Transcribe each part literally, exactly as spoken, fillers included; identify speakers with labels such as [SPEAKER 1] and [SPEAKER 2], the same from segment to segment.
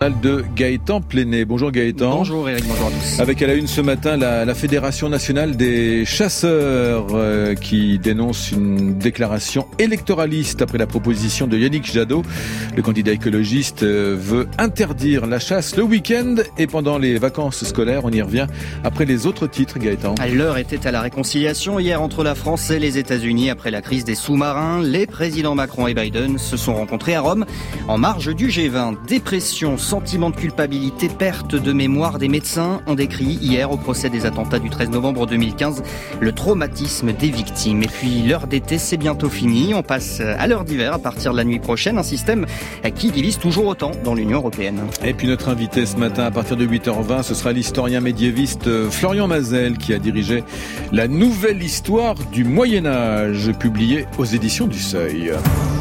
[SPEAKER 1] De Gaëtan Pléné. Bonjour Gaëtan.
[SPEAKER 2] Bonjour Eric, bonjour à tous.
[SPEAKER 1] Avec à la une ce matin la, la Fédération nationale des chasseurs euh, qui dénonce une déclaration électoraliste après la proposition de Yannick Jadot. Le candidat écologiste euh, veut interdire la chasse le week-end et pendant les vacances scolaires. On y revient après les autres titres, Gaëtan.
[SPEAKER 2] L'heure était à la réconciliation hier entre la France et les États-Unis après la crise des sous-marins. Les présidents Macron et Biden se sont rencontrés à Rome en marge du G vingt. Dépression, sentiment de culpabilité, perte de mémoire des médecins ont décrit hier au procès des attentats du treize novembre deux mille quinze le traumatisme des victimes. Et puis l'heure d'été, c'est bientôt fini. On passe à l'heure d'hiver à partir de la nuit prochaine, un système qui divise toujours autant dans l'Union européenne.
[SPEAKER 1] Et puis notre invité ce matin à partir de huit heures vingt, ce sera l'historien médiéviste Florian Mazel qui a dirigé la nouvelle histoire du Moyen-Âge publiée aux éditions du Seuil.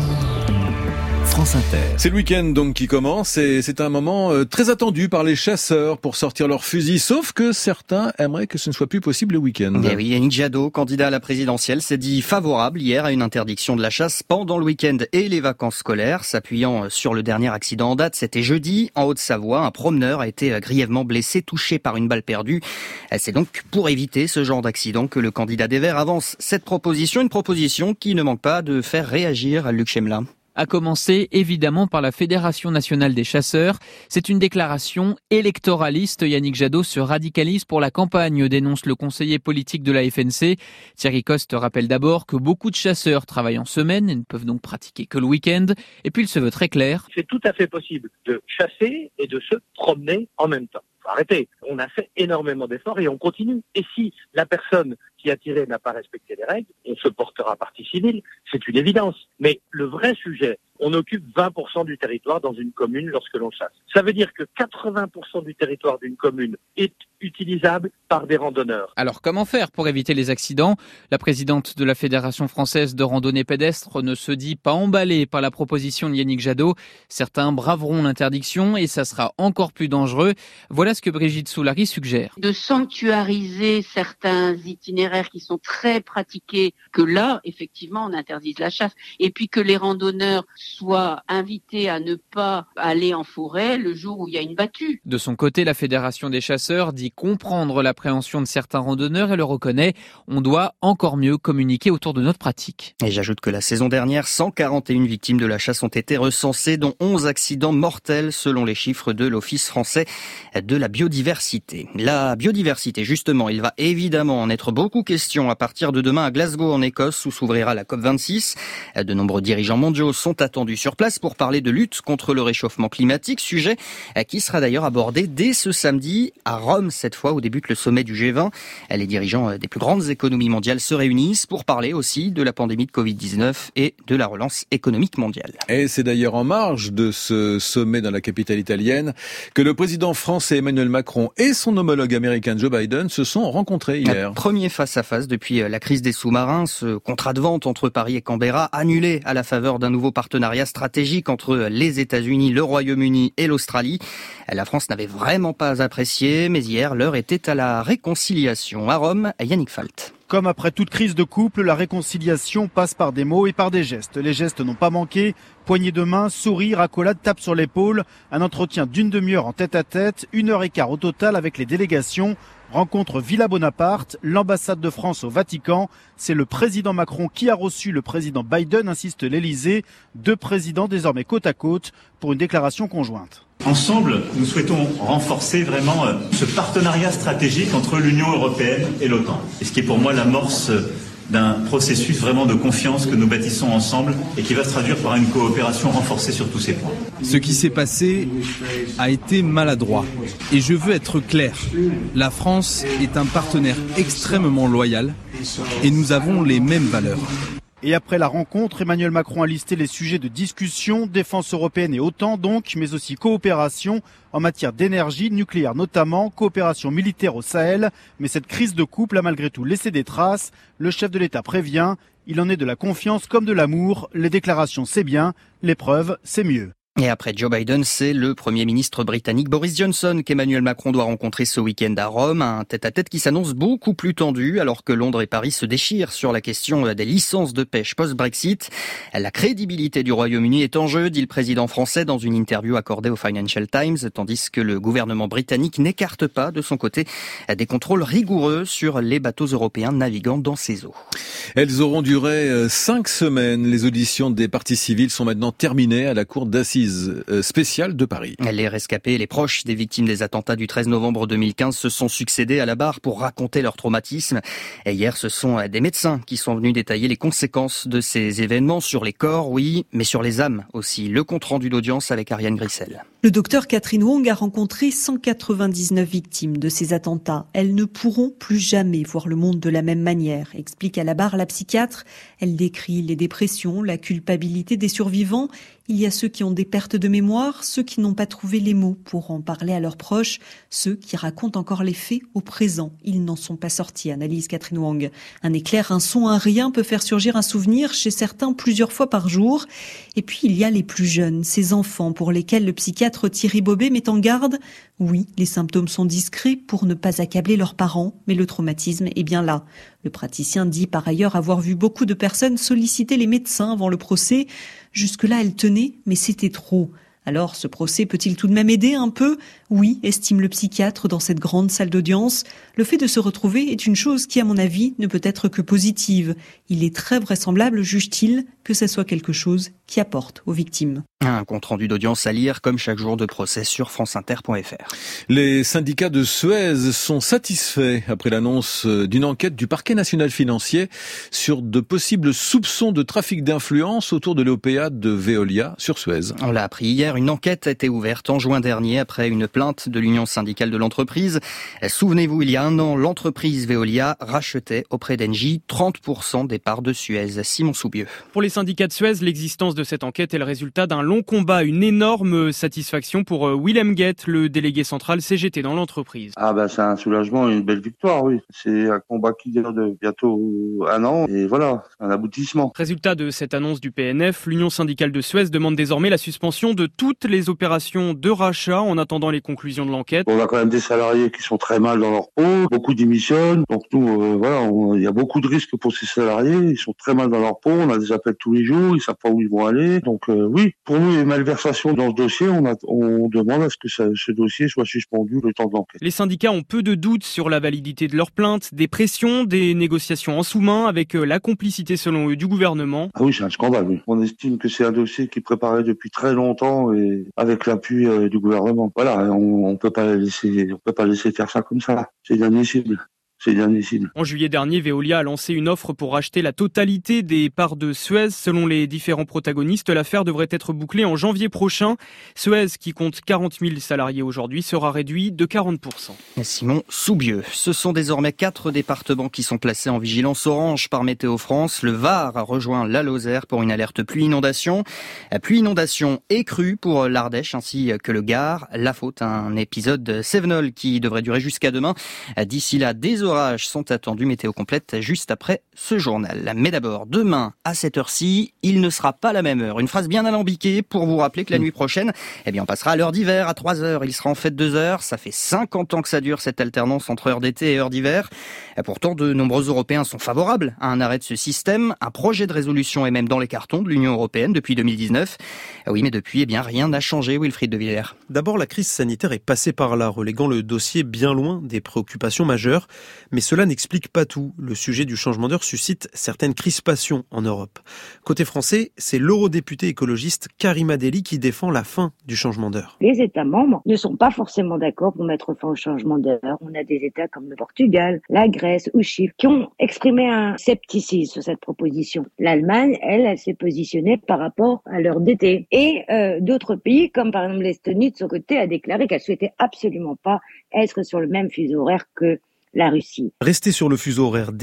[SPEAKER 3] France Inter.
[SPEAKER 1] C'est le week-end donc qui commence et c'est un moment euh, très attendu par les chasseurs pour sortir leurs fusils, sauf que certains aimeraient que ce ne soit plus possible le week-end.
[SPEAKER 2] Et oui, Yannick Jadot, candidat à la présidentielle, s'est dit favorable hier à une interdiction de la chasse pendant le week-end et les vacances scolaires, s'appuyant sur le dernier accident en date. C'était jeudi, en Haute-Savoie, un promeneur a été grièvement blessé, touché par une balle perdue. C'est donc pour éviter ce genre d'accident que le candidat des Verts avance cette proposition, une proposition qui ne manque pas de faire réagir Luc Chemla.
[SPEAKER 4] A commencer évidemment par la Fédération nationale des chasseurs. C'est une déclaration électoraliste. Yannick Jadot se radicalise pour la campagne, dénonce le conseiller politique de la F N C. Thierry Coste rappelle d'abord que beaucoup de chasseurs travaillent en semaine et ne peuvent donc pratiquer que le week-end. Et puis il se veut très clair.
[SPEAKER 5] C'est tout à fait possible de chasser et de se promener en même temps. Faut arrêter. On a fait énormément d'efforts et on continue. Et si la personne qui a tiré n'a pas respecté les règles, on se portera partie civile, c'est une évidence. Mais le vrai sujet, on occupe vingt pour cent du territoire dans une commune lorsque l'on chasse. Ça veut dire que quatre-vingts pour cent du territoire d'une commune est utilisable par des randonneurs.
[SPEAKER 4] Alors comment faire pour éviter les accidents ? La présidente de la Fédération française de randonnée pédestre ne se dit pas emballée par la proposition de Yannick Jadot. Certains braveront l'interdiction et ça sera encore plus dangereux. Voilà ce que Brigitte Soulary suggère.
[SPEAKER 6] De sanctuariser certains itinéraires qui sont très pratiqués, que là, effectivement, on interdise la chasse. Et puis que les randonneurs soient invités à ne pas aller en forêt le jour où il y a une battue.
[SPEAKER 4] De son côté, la Fédération des chasseurs dit comprendre l'appréhension de certains randonneurs et le reconnaît. On doit encore mieux communiquer autour de notre pratique.
[SPEAKER 2] Et j'ajoute que la saison dernière, cent quarante et une victimes de la chasse ont été recensées, dont onze accidents mortels selon les chiffres de l'Office français de la biodiversité. La biodiversité, justement, il va évidemment en être beaucoup question à partir de demain à Glasgow en Écosse où s'ouvrira la COP vingt-six. De nombreux dirigeants mondiaux sont attendus sur place pour parler de lutte contre le réchauffement climatique, sujet qui sera d'ailleurs abordé dès ce samedi à Rome, cette fois où débute le sommet du G vingt. Les dirigeants des plus grandes économies mondiales se réunissent pour parler aussi de la pandémie de covid dix-neuf et de la relance économique mondiale.
[SPEAKER 1] Et c'est d'ailleurs en marge de ce sommet dans la capitale italienne que le président français Emmanuel Macron et son homologue américain Joe Biden se sont rencontrés hier.
[SPEAKER 2] Premier face à face depuis la crise des sous-marins, ce contrat de vente entre Paris et Canberra annulé à la faveur d'un nouveau partenariat stratégique entre les États-Unis, le Royaume-Uni et l'Australie. La France n'avait vraiment pas apprécié, mais hier, l'heure était à la réconciliation. À Rome, Yannick Falt.
[SPEAKER 7] Comme après toute crise de couple, la réconciliation passe par des mots et par des gestes. Les gestes n'ont pas manqué. Poignée de main, sourire, accolade, tape sur l'épaule. Un entretien d'une demi-heure en tête-à-tête, une heure et quart au total avec les délégations. Rencontre Villa Bonaparte, l'ambassade de France au Vatican. C'est le président Macron qui a reçu le président Biden, insiste l'Elysée. Deux présidents désormais côte à côte pour une déclaration conjointe.
[SPEAKER 8] Ensemble, nous souhaitons renforcer vraiment ce partenariat stratégique entre l'Union européenne et l'OTAN. Et ce qui est pour moi l'amorce d'un processus vraiment de confiance que nous bâtissons ensemble et qui va se traduire par une coopération renforcée sur tous ces points.
[SPEAKER 9] Ce qui s'est passé a été maladroit. Et je veux être clair, la France est un partenaire extrêmement loyal et nous avons les mêmes valeurs.
[SPEAKER 7] Et après la rencontre, Emmanuel Macron a listé les sujets de discussion, défense européenne et OTAN donc, mais aussi coopération en matière d'énergie, nucléaire notamment, coopération militaire au Sahel. Mais cette crise de couple a malgré tout laissé des traces. Le chef de l'État prévient, il en est de la confiance comme de l'amour. Les déclarations c'est bien, l'épreuve c'est mieux.
[SPEAKER 2] Et après Joe Biden, c'est le Premier ministre britannique Boris Johnson qu'Emmanuel Macron doit rencontrer ce week-end à Rome. Un tête-à-tête qui s'annonce beaucoup plus tendu alors que Londres et Paris se déchirent sur la question des licences de pêche post-Brexit. La crédibilité du Royaume-Uni est en jeu, dit le président français dans une interview accordée au Financial Times, tandis que le gouvernement britannique n'écarte pas de son côté des contrôles rigoureux sur les bateaux européens naviguant dans ces eaux.
[SPEAKER 1] Elles auront duré cinq semaines. Les auditions des parties civiles sont maintenant terminées à la cour d'assises spéciale de Paris.
[SPEAKER 2] Les rescapés et les proches des victimes des attentats du treize novembre deux mille quinze se sont succédés à la barre pour raconter leur traumatisme. Et hier, ce sont des médecins qui sont venus détailler les conséquences de ces événements sur les corps, oui, mais sur les âmes aussi. Le compte-rendu d'audience avec Ariane Grissel.
[SPEAKER 10] Le docteur Catherine Wong a rencontré cent quatre-vingt-dix-neuf victimes de ces attentats. Elles ne pourront plus jamais voir le monde de la même manière, explique à la barre la psychiatre. Elle décrit les dépressions, la culpabilité des survivants. Il y a ceux qui ont des pertes de mémoire, ceux qui n'ont pas trouvé les mots pour en parler à leurs proches, ceux qui racontent encore les faits au présent. Ils n'en sont pas sortis, analyse Catherine Wong. Un éclair, un son, un rien peut faire surgir un souvenir chez certains plusieurs fois par jour. Et puis il y a les plus jeunes, ces enfants pour lesquels le psychiatre Thierry Bobet met en garde. Oui, les symptômes sont discrets pour ne pas accabler leurs parents, mais le traumatisme est bien là. Le praticien dit par ailleurs avoir vu beaucoup de personnes solliciter les médecins avant le procès. Jusque-là, elle tenait, mais c'était trop. Alors, ce procès peut-il tout de même aider un peu ? Oui, estime le psychiatre dans cette grande salle d'audience. Le fait de se retrouver est une chose qui, à mon avis, ne peut être que positive. Il est très vraisemblable, juge-t-il, que ce soit quelque chose qui apporte aux victimes.
[SPEAKER 2] Un compte-rendu d'audience à lire, comme chaque jour de procès, sur franceinter point f r.
[SPEAKER 1] Les syndicats de Suez sont satisfaits après l'annonce d'une enquête du parquet national financier sur de possibles soupçons de trafic d'influence autour de l'opéate de Veolia sur Suez.
[SPEAKER 2] On l'a appris hier, une enquête a été ouverte en juin dernier après une plainte de l'Union syndicale de l'entreprise. Souvenez-vous, il y a un an, l'entreprise Veolia rachetait auprès d'Engie trente pour cent des parts de Suez. Simon Soubieux.
[SPEAKER 11] Pour les syndicats de Suez, l'existence de cette enquête est le résultat d'un long combat, une énorme satisfaction pour Willem Guet, le délégué central C G T dans l'entreprise.
[SPEAKER 12] Ah ben c'est un soulagement et une belle victoire, oui. C'est un combat qui dure de bientôt un an et voilà, c'est un aboutissement.
[SPEAKER 11] Résultat de cette annonce du P N F, l'Union syndicale de Suez demande désormais la suspension de toutes les opérations de rachat en attendant les conclusions de l'enquête.
[SPEAKER 12] On a quand même des salariés qui sont très mal dans leur peau, beaucoup démissionnent, donc nous, euh, voilà, il y a beaucoup de risques pour ces salariés, ils sont très mal dans leur peau, on a des appels tous les jours, ils savent pas où ils vont aller, donc euh, oui, pour nous, les malversations dans ce dossier, on, a, on demande à ce que ça, ce dossier soit suspendu le temps de l'enquête.
[SPEAKER 11] Les syndicats ont peu de doutes sur la validité de leur plainte, des pressions, des négociations en sous-main avec la complicité selon eux du gouvernement.
[SPEAKER 12] Ah oui, c'est un scandale, oui. On estime que c'est un dossier qui est préparé depuis très longtemps et avec l'appui euh, du gouvernement. Voilà, on, on peut pas laisser, on peut pas laisser faire ça comme ça. C'est inadmissible. C'est inadmissible.
[SPEAKER 11] En juillet dernier, Veolia a lancé une offre pour racheter la totalité des parts de Suez. Selon les différents protagonistes, l'affaire devrait être bouclée en janvier prochain. Suez, qui compte quarante mille salariés aujourd'hui, sera réduit de quarante pour cent.
[SPEAKER 2] Simon Soubieux. Ce sont désormais quatre départements qui sont placés en vigilance orange par Météo France. Le Var a rejoint la Lozère pour une alerte pluie-inondation. Pluie-inondation et crue pour l'Ardèche ainsi que le Gard. La faute à un épisode Cévenol qui devrait durer jusqu'à demain. D'ici là, des orages sont attendus, météo complète juste après ce journal. Mais d'abord, demain à cette heure-ci, il ne sera pas la même heure. Une phrase bien alambiquée pour vous rappeler que la nuit prochaine, eh bien, on passera à l'heure d'hiver à trois heures. Il sera en fait deux heures. Ça fait cinquante ans que ça dure cette alternance entre heure d'été et heure d'hiver. Et pourtant, de nombreux Européens sont favorables à un arrêt de ce système. Un projet de résolution est même dans les cartons de l'Union européenne depuis deux mille dix-neuf. Oui, mais depuis, eh bien, rien n'a changé, Wilfried de Villers.
[SPEAKER 13] D'abord, la crise sanitaire est passée par là, reléguant le dossier bien loin des préoccupations majeures. Mais cela n'explique pas tout. Le sujet du changement d'heure suscite certaines crispations en Europe. Côté français, c'est l'eurodéputée écologiste Karima Delli qui défend la fin du changement d'heure.
[SPEAKER 14] Les États membres ne sont pas forcément d'accord pour mettre fin au changement d'heure. On a des États comme le Portugal, la Grèce ou Chypre qui ont exprimé un scepticisme sur cette proposition. L'Allemagne, elle, elle s'est positionnée par rapport à l'heure d'été. Et euh, d'autres pays, comme par exemple l'Estonie, de son côté, a déclaré qu'elle souhaitait absolument pas être sur le même fuseau horaire que la Russie.
[SPEAKER 13] Rester sur le fuseau horaire d'été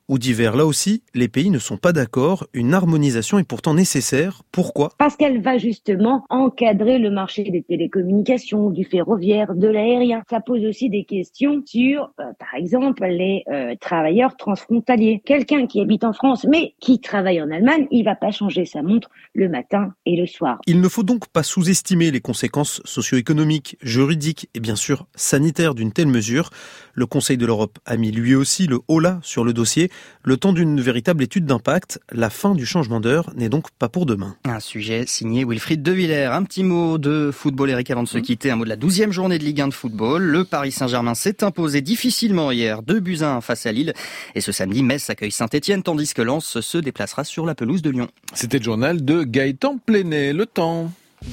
[SPEAKER 13] ou d'hiver. Là aussi, les pays ne sont pas d'accord. Une harmonisation est pourtant nécessaire. Pourquoi ?
[SPEAKER 14] Parce qu'elle va justement encadrer le marché des télécommunications, du ferroviaire, de l'aérien. Ça pose aussi des questions sur, euh, par exemple, les euh, travailleurs transfrontaliers. Quelqu'un qui habite en France, mais qui travaille en Allemagne, il va pas changer sa montre le matin et le soir.
[SPEAKER 13] Il ne faut donc pas sous-estimer les conséquences socio-économiques, juridiques et bien sûr sanitaires d'une telle mesure. Le Conseil de l'Europe a mis lui aussi le holà sur le dossier. Le temps d'une véritable étude d'impact, la fin du changement d'heure n'est donc pas pour demain.
[SPEAKER 2] Un sujet signé Wilfried De Villers. Un petit mot de football, Eric, avant de se quitter. Un mot de la douzième journée de Ligue un de football. Le Paris Saint-Germain s'est imposé difficilement hier, deux buts à un face à Lille. Et ce samedi, Metz accueille Saint-Etienne, tandis que Lens se déplacera sur la pelouse de Lyon.
[SPEAKER 1] C'était le journal de Gaëtan Plénet. Le temps.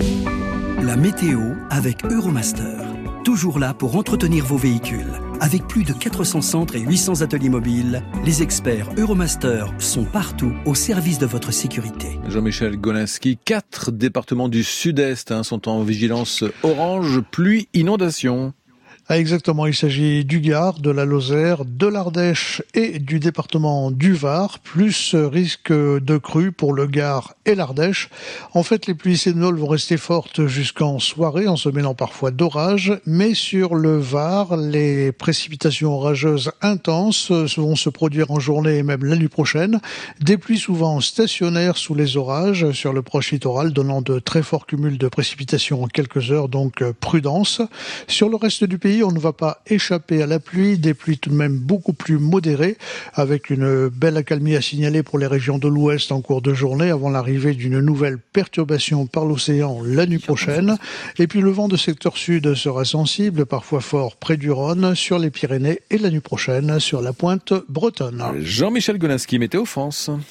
[SPEAKER 3] La météo avec Euromaster. Toujours là pour entretenir vos véhicules. Avec plus de quatre cents centres et huit cents ateliers mobiles, les experts Euromaster sont partout au service de votre sécurité.
[SPEAKER 1] Jean-Michel Golinski, quatre départements du sud-est hein, sont en vigilance orange, pluie, inondation.
[SPEAKER 15] Ah, exactement, il s'agit du Gard, de la Lozère, de l'Ardèche et du département du Var, plus risque de crue pour le Gard et l'Ardèche. En fait, les pluies sénoles vont rester fortes jusqu'en soirée, en se mêlant parfois d'orages, mais sur le Var, les précipitations orageuses intenses vont se produire en journée et même la nuit prochaine. Des pluies souvent stationnaires sous les orages sur le proche littoral, donnant de très forts cumuls de précipitations en quelques heures, donc prudence. Sur le reste du pays, on ne va pas échapper à la pluie, des pluies tout de même beaucoup plus modérées, avec une belle accalmie à signaler pour les régions de l'ouest en cours de journée, avant l'arrivée d'une nouvelle perturbation par l'océan la nuit prochaine. Et puis le vent de secteur sud sera sensible, parfois fort près du Rhône, sur les Pyrénées, et la nuit prochaine sur la pointe bretonne.
[SPEAKER 1] Jean-Michel Golinski, Météo France.